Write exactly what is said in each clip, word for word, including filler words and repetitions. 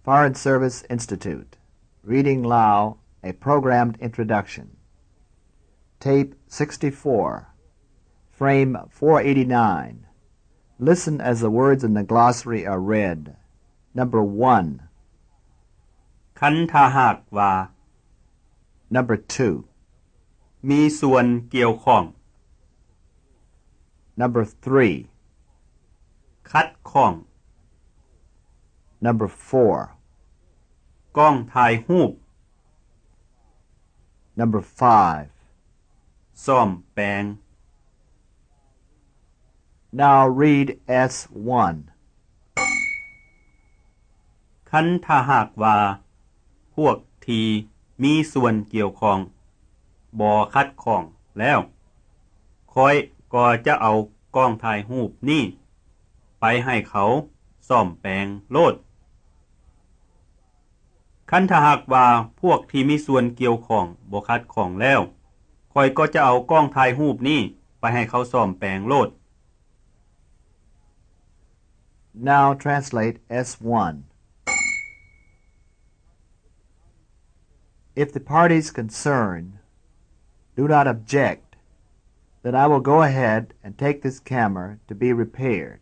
Foreign Service Institute. Reading Lao, a programmed introduction. Tape sixty-four. Frame four eighty-nine. Listen as the words in the glossary are read. Number one. คันถ้าหากว่า Number two. มีส่วนเกี่ยวข้อง Number three. คัดข้อง Number four. กล้องถ่ายรูป Number five. ซ่อมแปลง Now read S one. คันถ้าหากว่า พวกทีมีส่วนเกี่ยวข้องบ่คัดข้องแล้วค่อยก็จะเอากล้องถ่ายรูปนี่ไปให้เขาซ่อมแปลงโลดคันถ้าหากว่าพวกที่มีส่วนเกี่ยวข้องบ่คัดข้องแล้วค่อยก็จะเอากล้องถ่ายรูปนี่ไปให้เขาซ่อมแปลงโลด Now translate S one. If the parties concerned do not object, then I will go ahead and take this camera to be repaired.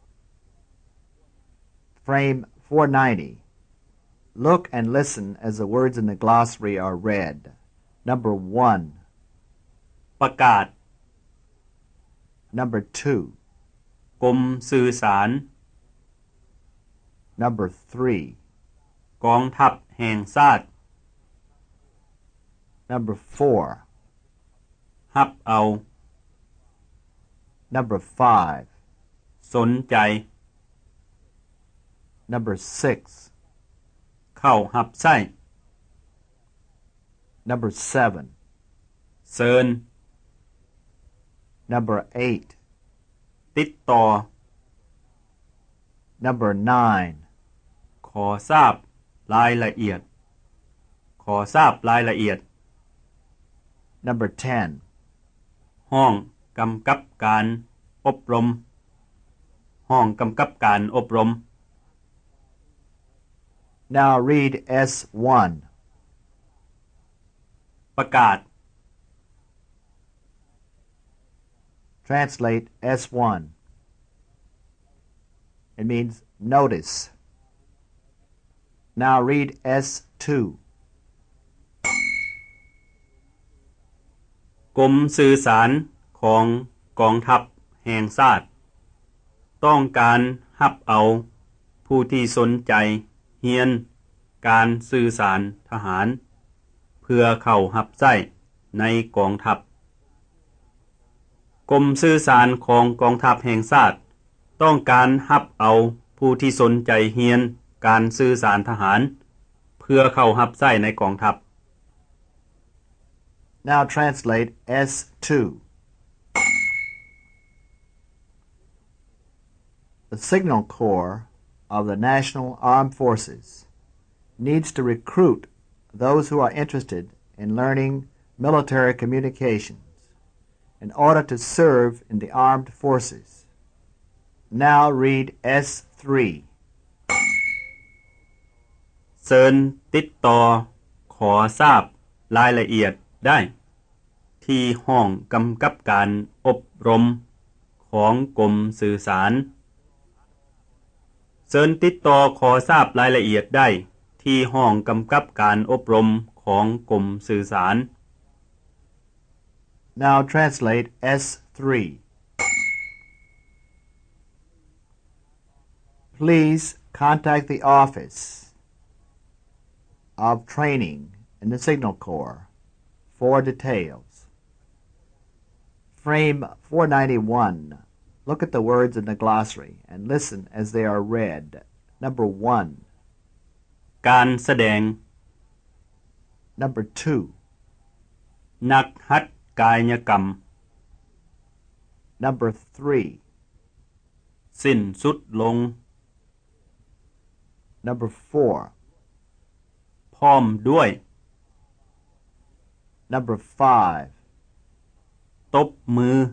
Frame four ninety. Look and listen as the words in the glossary are read. Number one. ประกาศ Number two. กรมสื่อสาร Number three. กองทัพแห่งชาติ Number four. ฮับเอา Number five. สนใจ Number six. เข้าหับใช้ Number seven. เชิญ Number eight. ติดต่อ Number nine. ขอทราบรายละเอียด ขอทราบรายละเอียด Number ten. ห้องกำกับการอบรม ห้องกำกับการอบรม Now read S one. ประกาศ Translate S one. It means notice. Now read S two. กรมสื่อสารของกองทัพแห่งชาติต้องการรับเอาผู้ที่สนใจเรียนการสื่อสารทหารเพื่อเข้ารับใช้ในกองทัพกรมสื่อสารของกองทัพแห่งชาติต้องการรับเอาผู้ที่สนใจเรียนการสื่อสารทหารเพื่อเข้ารับใช้ในกองทัพ Now translate S two. The Signal Corps of the National Armed Forces needs to recruit those who are interested in learning military communications in order to serve in the armed forces. Now read S three. เชิญติดต่อขอทราบรายละเอียดได้ที่ห้องกำกับการอบรมของกรมสื่อสารเชิญติดต่อขอทราบรายละเอียดได้ที่ห้องกำกับการอบรมของกรมสื่อสาร Now translate S three. Please contact the Office of Training in the Signal Corps for details. Frame four ninety-one. Look at the words in the glossary and listen as they are read. Number one. การแสดง Number two. นักหัตถกายกรรม Number three. สิ้นสุดลง Number four. พร้อมด้วย Number five. ตบมือ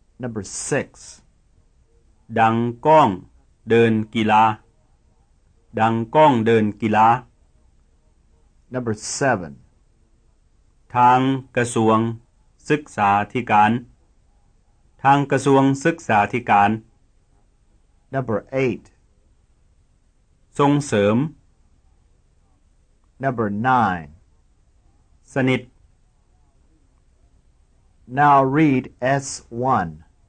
Number six. ดังก้องเดินกีฬาดังก้องเดินกีฬา Number seven. ทางกระทรวงศึกษาธิการทางกระทรวงศึกษาธิการ Number eight. ส่งเสริม Number nine. สนิท Now read S one.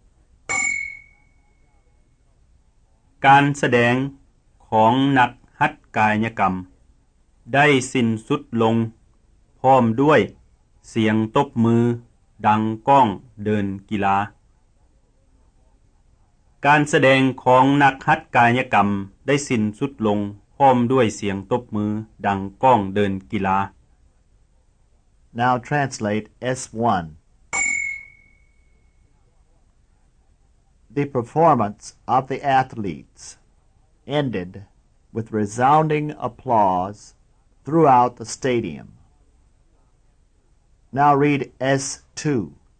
การแสดงของนักหัตถกายกรรมได้สิ้นสุดลงพร้อมด้วยเสียงตบมือดังก้องเดินกีฬาการแสดงของนักหัตถกายกรรมได้สิ้นสุดลงพร้อมด้วยเสียงตบมือดังก้องเดินกีฬา Now translate S one. The performance of the athletes ended with resounding applause throughout the stadium. Now read S two.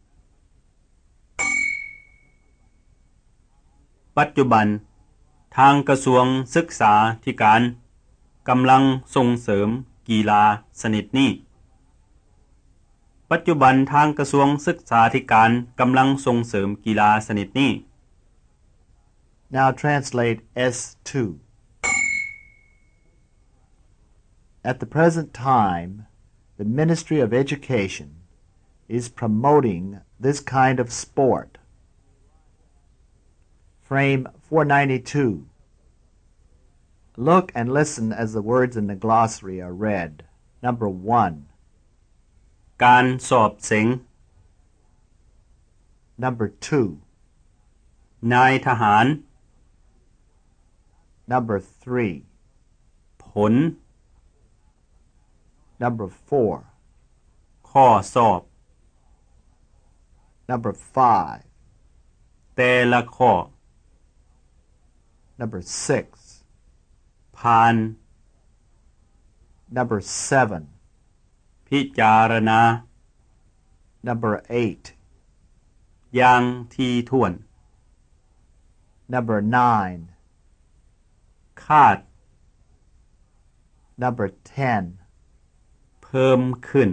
ปัจจุบันทางกระทรวงศึกษาธิการกำลังส่งเสริมกีฬาชนิดนี้ปัจจุบันทางกระทรวงศึกษาธิการกำลังส่งเสริมกีฬาชนิดนี้ Now translate S two. At the present time, the Ministry of Education is promoting this kind of sport. Frame four ninety-two. Look and listen as the words in the glossary are read. Number one. การสอบเส็ง Number two. นายทหาร Number three. ผล Number four. ข้อสอบ Number five. แต่ละข้อ Number six. ผ่าน Number seven. พิจารณา Number eight. อย่างที่ถ้วน Number nine. คาด Number ten. เพิ่มขึ้น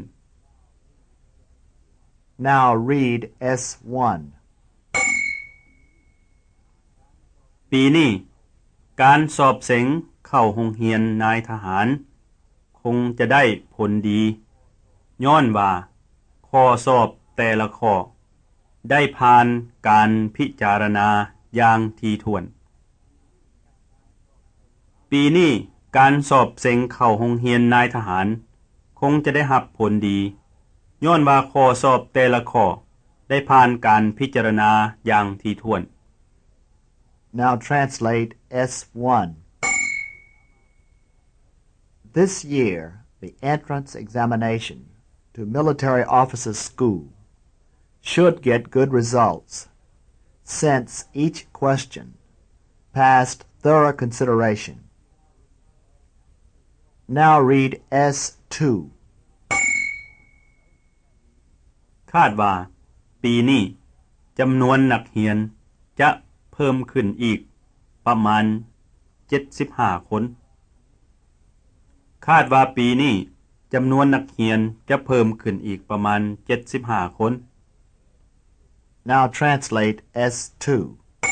Now read S one. ปีนี้การสอบเส็งเข้าโรงเรียนนายทหารคงจะได้ผลดีย้อนว่าข้อสอบแต่ละข้อได้ผ่านการพิจารณาอย่างถี่ถ้วนปีนี้การสอบเส็งเข้าโรงเรียนนายทหารคงจะได้รับผลดีย้อนว่าข้อสอบแต่ละข้อได้ผ่านการพิจารณาอย่างถี่ถ้วน Now translate S one. This year, the entrance examination to Military Officers School should get good results, since each question passed thorough consideration. Now read S two. คาดว่าปีนี้จำนวนนักเรียนจะเพิ่มขึ้นอีกประมาณเจ็ดสิบห้าคนคาดว่าปีนี้จำนวนนักเรียนจะเพิ่มขึ้นอีกประมาณเจ็ดสิบห้าคน Now translate S two.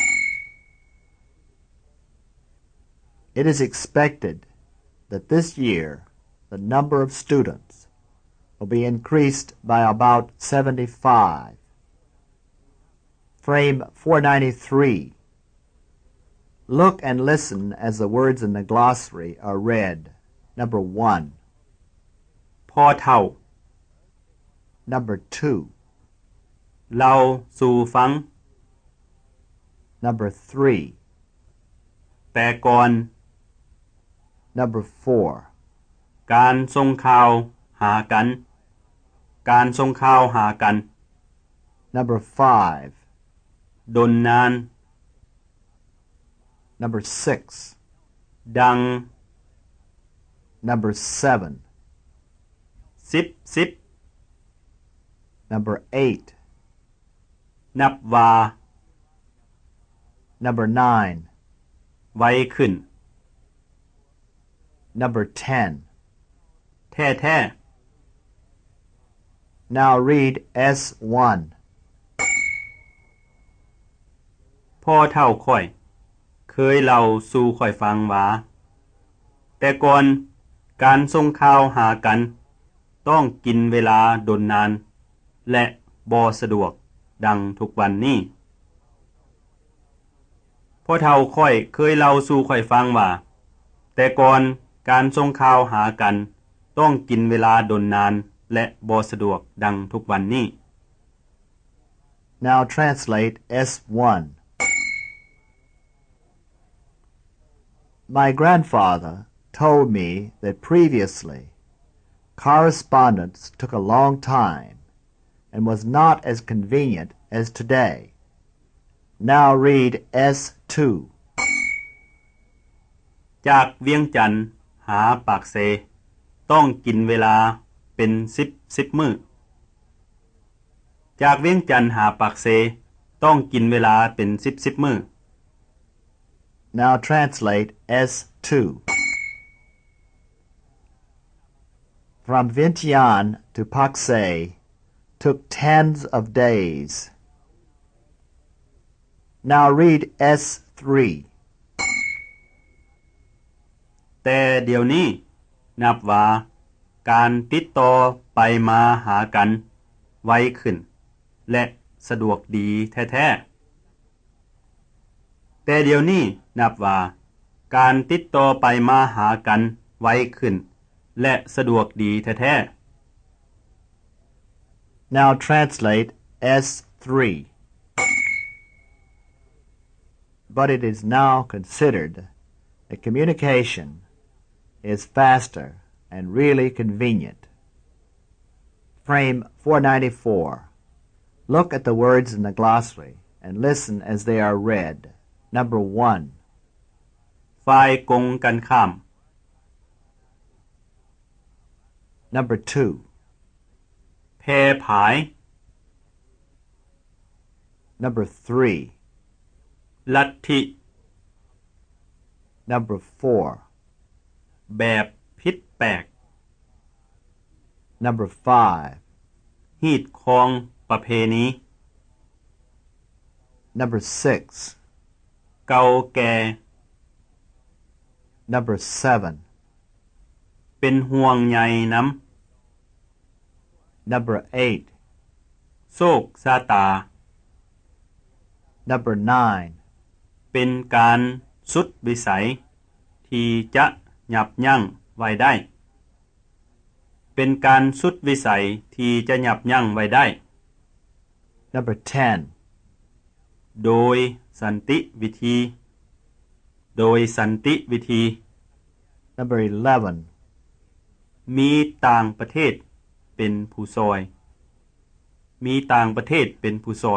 It is expected that this year the number of students will be increased by about seventy-five. Frame four ninety-three. Look and listen as the words in the glossary are read. Number one. พ่อเฒ่า Number two. เราสู่ฟัง Number three. แต่ก่อน Number four. การส่งข่าวหากันการส่งข่าวหากัน Number five. ดนนาน Number six. ดัง Number seven. สิบสิบ Number eight. นับว่า Number nine. ไวขึ้น Number ten. แท้แท้ Now read S one. พ่อเฒ่าข้อยเคยเล่าสู่ข้อยฟังว่าแต่ก่อนการส่งข่าวหากันต้องกินเวลาดนนานและบ่สะดวกดังทุกวันนี้พ่อเฒ่าข้อยเคยเล่าสู่ข้อยฟังว่าแต่ก่อนการส่งข่าวหากันต้องกินเวลาดนนานและบ่สะดวกดังทุกวันนี้ Now translate S one. My grandfather told me that previously correspondence took a long time and was not as convenient as today. Now read S two. จากเวียงจันทน์หาปากเซต้องกินเวลาเป็นสิบ สิบมื้อจากเวียงจันทน์หาปากเซต้องกินเวลาเป็นสิบ สิบมื้อ Now translate S two. From Vientiane to Pak Se took tens of days. Now read S three. แต่เดี๋ยวนี้นับว่าการติดต่อไปมาหากันไวขึ้นและสะดวกดีแท้ๆแต่เดี๋ยวนี้นับว่าการติดต่อไปมาหากันไวขึ้นและสะดวกดีแท้ๆ Now translate S three. But it is now considered that communication is faster and really convenient. Frame four ninety-four. Look at the words in the glossary and listen as they are read. Number one. ฝ่ายกงกันข้าม Number two. แพร่ผาย Number three. ลัทธิ Number four. แบบผิดแปลก Number five. ฮีดคองประเพณี Number six. เก่าแก่ Number seven. เป็นห่วงใยนำ Number eight. โศกชะตา Number nine. เป็นการสุดวิสัยที่จะยับยั้งไว้ได้เป็นการสุดวิสัยที่จะยับยั้งไว้ได้ Number ten. โดยสันติวิธีโดยสันติวิธี Number eleven. มีต่างประเทศเป็นผู้ซอยมีต่างประเทศเป็นผู้ซอย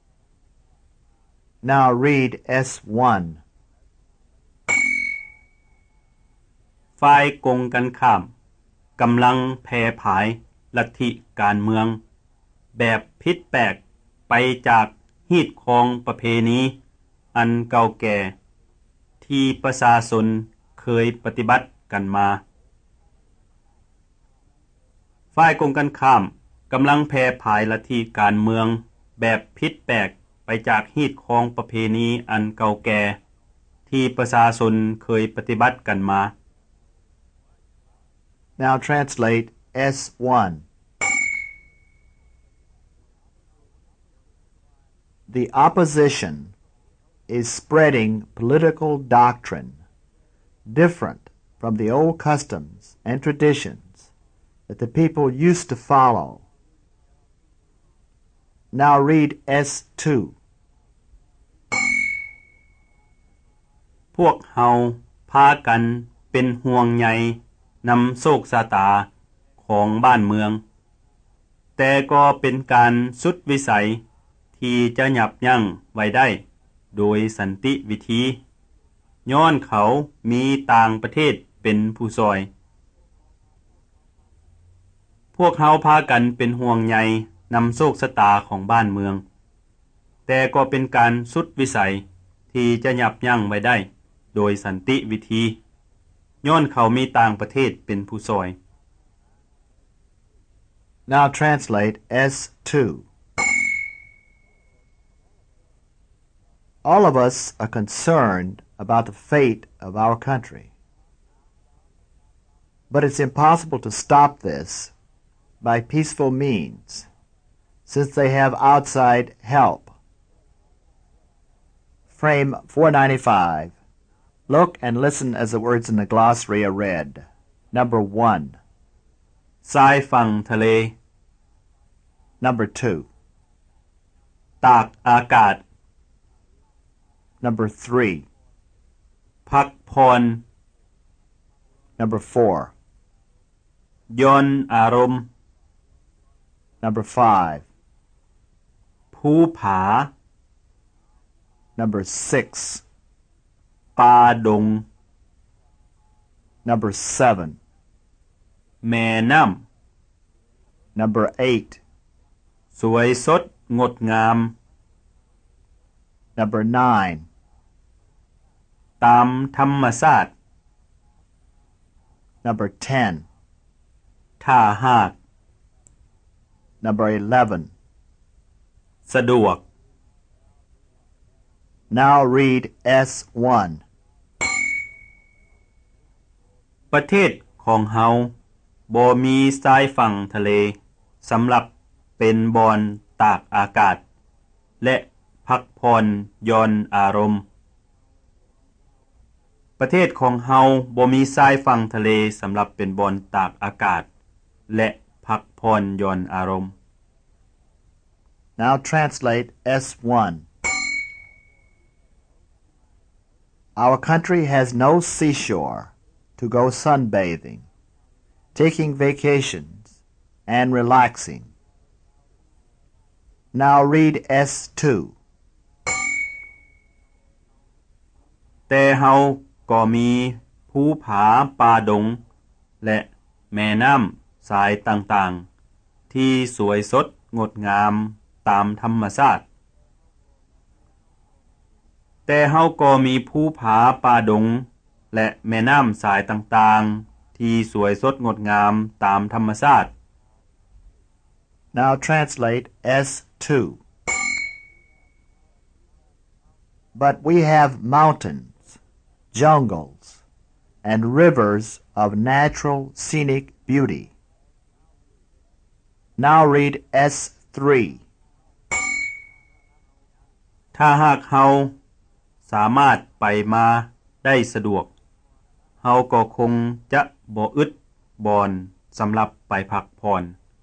Now read S one. ฝ่ายกงกันข้ามกำลังแพร่ผายลัทธิการเมืองแบบผิดแปลกไปจากฮีดคองประเพณีอันเก่าแก่ที่ประชาชนเคยปฏิบัติกันมาฝ่ายกงกันข้ามกำลังแพร่ผายลัทธิการเมืองแบบผิดแปลกไปจากฮีดคองประเพณีอันเก่าแก่ที่ประชาชนเคยปฏิบัติกันมา Now translate S one. The opposition is spreading political doctrine different from the old customs and traditions that the people used to follow. Now read S two. พวกเฮาพากันเป็นห่วงใยนำโชคชะตาของบ้านเมืองแต่ก็เป็นการสุดวิสัยที่จะยับยั้งไว้ได้โดยสันติวิธีย้อนเขามีต่างประเทศเป็นผู้ซอยพวกเฮาพากันเป็นห่วงใยนำโชคชะตาของบ้านเมืองแต่ก็เป็นการสุดวิสัยที่จะยับยั้งไว้ได้โดยสันติวิธีย้อนเขามีต่างประเทศเป็นผู้ซอย Now translate S two. All of us are concerned about the fate of our country. But it's impossible to stop this by peaceful means, since they have outside help. Frame four ninety-five. Look and listen as the words in the glossary are read. Number one. ทรายฝั่งทะเล Number two. ตากอากาศ Number three. พักพร Number four. ย้อนอารมณ์ Number five. ภูผา Number six. ป่าดง Number seven. แม่น้ำ Number eight. สวยสดงดงาม Number nine. ตามธรรมชาติ Number ten. ถ้าหาก Number eleven. สะดวก Now read S one. ประเทศของเฮาบ่มีทรายฝั่งทะเลสำหรับเป็นบอนตากอากาศและพักพรย้อนอารมณ์ประเทศของเฮาบ่มีทรายฝั่งทะเลสำหรับเป็นบอนตากอากาศและพักพรย้อนอารมณ์ Now translate S one. Our country has no seashore to go sunbathing, taking vacations, and relaxing. Now read S two. แต่เฮาก็มีภูผาป่าดงและแม่น้ำสายต่างๆที่สวยสดงดงามตามธรรมชาติแต่เฮาก็มีภูผาป่าดงและแม่น้ำสายต่างๆที่สวยสดงดงามตามธรรมชาติ Now translate S two. But we have mountains, jungles, and rivers of natural scenic beauty. Now read S three. ถ้าหากเฮาสามารถไปมาได้สะดวกเฮาก็คงจะบ่อึดบอนสำหรับไปพักพร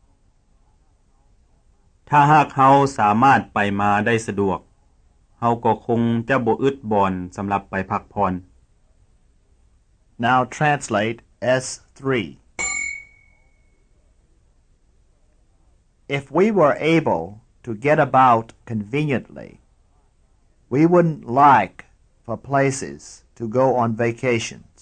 ถ้าหากเฮาสามารถไปมาได้สะดวกเฮาก็คงจะบ่อึดบอนสำหรับไปพักพร Now translate S three. If we were able to get about conveniently, we wouldn't like for places to go on vacations.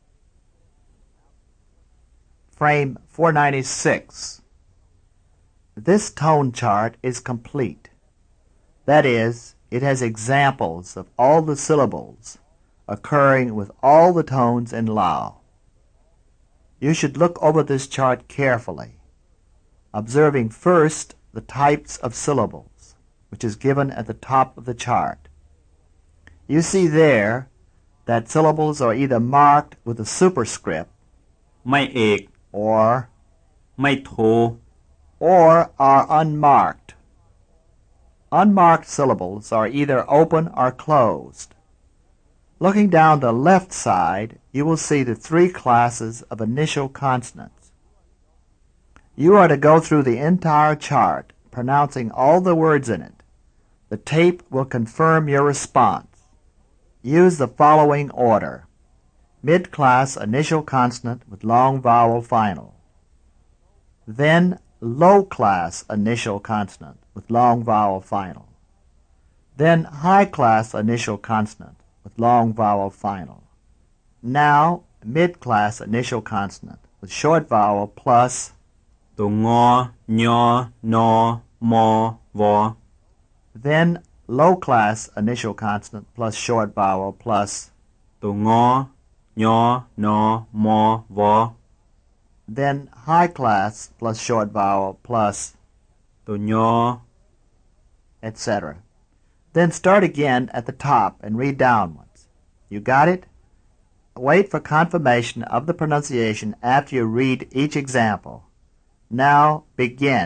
Frame four ninety-six. This tone chart is complete. That is, it has examples of all the syllables occurring with all the tones in Lao. You should look over this chart carefully, observing first the types of syllables, which is given at the top of the chart. You see there that syllables are either marked with a superscript ไม่เอก or ไม่โท or are unmarked. Unmarked syllables are either open or closed. Looking down the left side, you will see the three classes of initial consonants. You are to go through the entire chart, pronouncing all the words in it. The tape will confirm your response. Use the following order: mid-class initial consonant with long vowel final, then low-class initial consonant with long vowel final, then high-class initial consonant with long vowel final. Now mid-class initial consonant with short vowel plus ตัวงอยอนอมอวอ then low-class initial consonant plus short vowel plus ตัวงอยอนอมอวอ then high class plus short vowel plus, ตัวยอ et cetera. Then start again at the top and read downwards. You got it? Wait for confirmation of the pronunciation after you read each example. Now begin.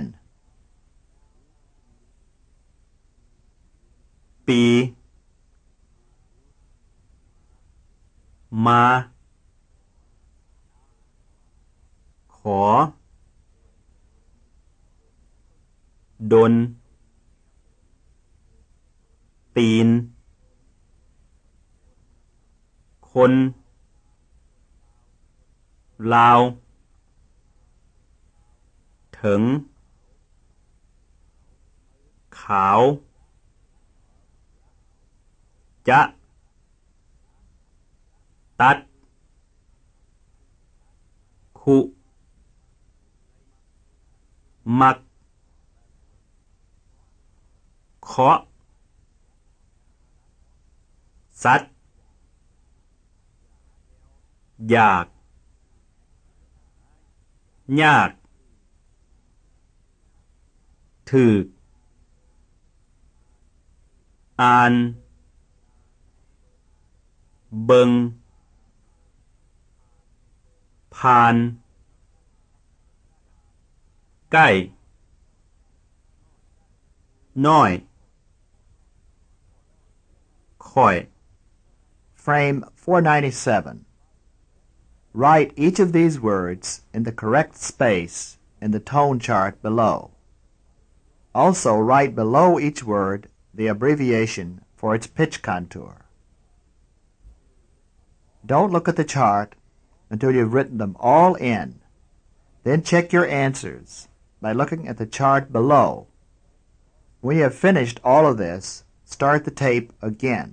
ปีมาขอดนตีนคนลาวถึงขาวจะตัดคุมักเคาะสัตว์อยากยากถึกอ่านเบิงผ่านใกล้น้อยค่อย Frame four ninety-seven. Write each of these words in the correct space in the tone chart below. Also write below each word the abbreviation for its pitch contour. Don't look at the chart until you've written them all in. Then check your answers by looking at the chart below. When you have finished all of this, start the tape again.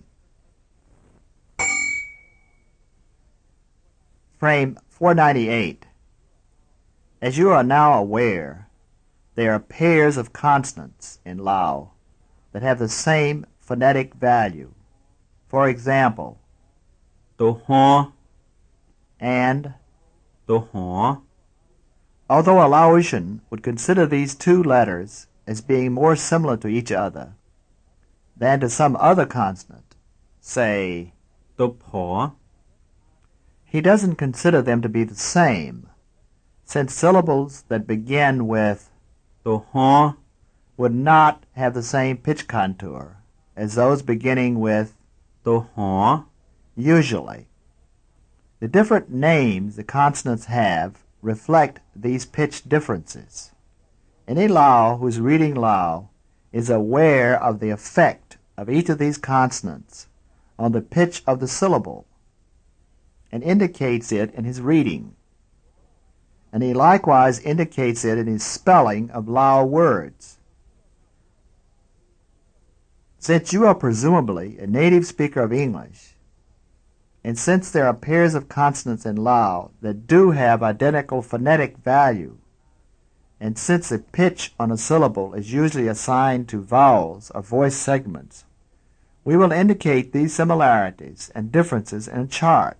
Frame four ninety-eight. As you are now aware, there are pairs of consonants in Lao that have the same phonetic value. For example, ตัวหอ and. ตัวหอ Although a Laotian would consider these two letters as being more similar to each other than to some other consonant, say, ตัวผอ he doesn't consider them to be the same, since syllables that begin with ตัวหอ would not have the same pitch contour as those beginning with ตัวหอ usually. The different names the consonants have reflect these pitch differences. Any Lao who is reading Lao is aware of the effect of each of these consonants on the pitch of the syllable and indicates it in his reading. And he likewise indicates it in his spelling of Lao words. Since you are presumably a native speaker of English, and since there are pairs of consonants in Lao that do have identical phonetic value, and since the pitch on a syllable is usually assigned to vowels or voice segments, we will indicate these similarities and differences in a chart.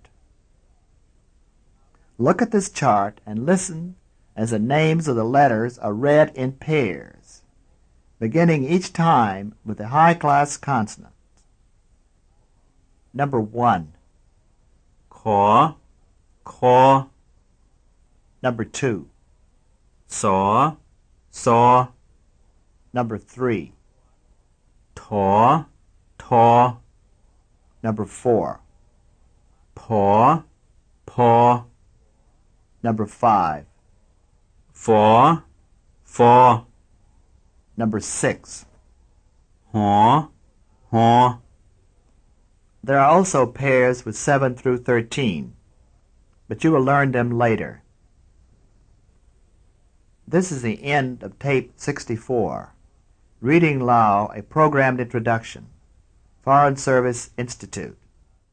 Look at this chart and listen as the names of the letters are read in pairs, beginning each time with the high-class consonant. Number one. ขอคอ Number two. สอซอ Number three. ถอทอ Number four. ผอพอ Number five. ฝอฟอ Number six. หอหอ There are also pairs with seven through thirteen, but you will learn them later. This is the end of tape sixty-four, Reading Lao, a Programmed Introduction, Foreign Service Institute.